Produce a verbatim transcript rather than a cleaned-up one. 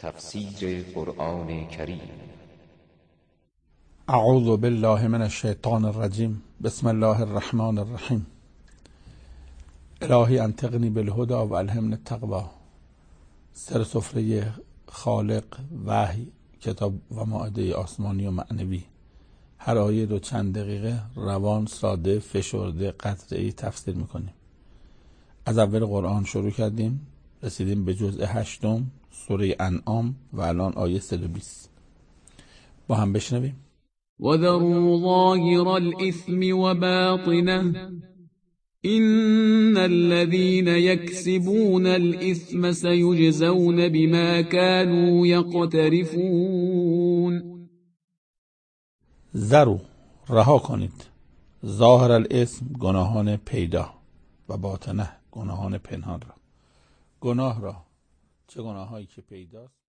تفسیر قرآن کریم. اعوذ بالله من الشیطان الرجیم. بسم الله الرحمن الرحیم. الهی انطقنی بالهدی و الهمنی التقوی. سر سفره خالق، وحی، کتاب و مائده آسمانی و معنوی. هر آیه رو چند دقیقه روان، ساده، فشرده، قطعه‌ای تفسیر میکنیم. از اول قرآن شروع کردیم، رسیدیم به جزء هشتم سوره انعام و الان آیه صد و بیست. با هم بشنویم. وذروا ظاهر الإثم وباطنه إن الذين يكسبون الإثم سيجزون بما كانوا يقترفون. ذرو، رها کنید، ظاهر الاسم، گناهان پیدا، و باطنه، گناهان پنهان را. گناه را، چه گناهایی که پیداست